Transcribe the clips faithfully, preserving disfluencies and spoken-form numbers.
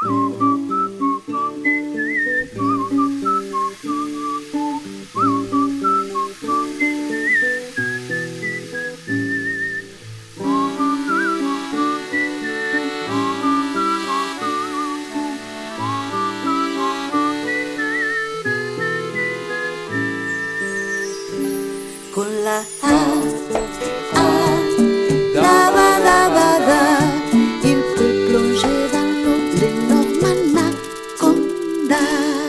Con la A, A, la ba la ba da, il peut plonger dans l'eau l'énorme anaconda.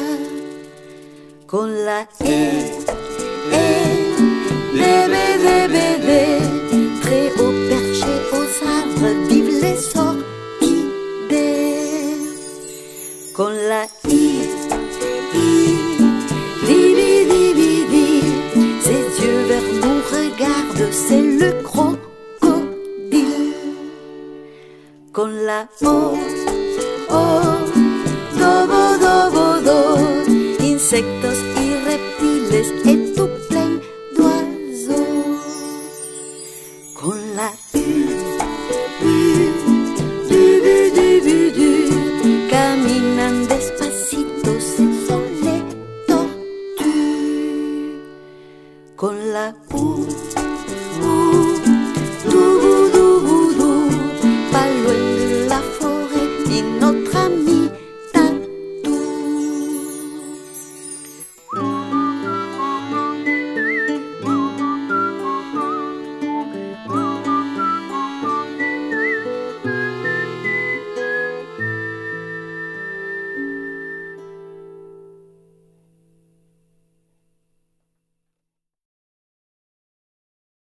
Con la E, E, bébé, bébé, bébé, très haut perché aux arbres vivent les orchidées. Con la I, I, dibi, dibi, di, ses yeux vers nous regardent, c'est le crocodile. Con la O, O,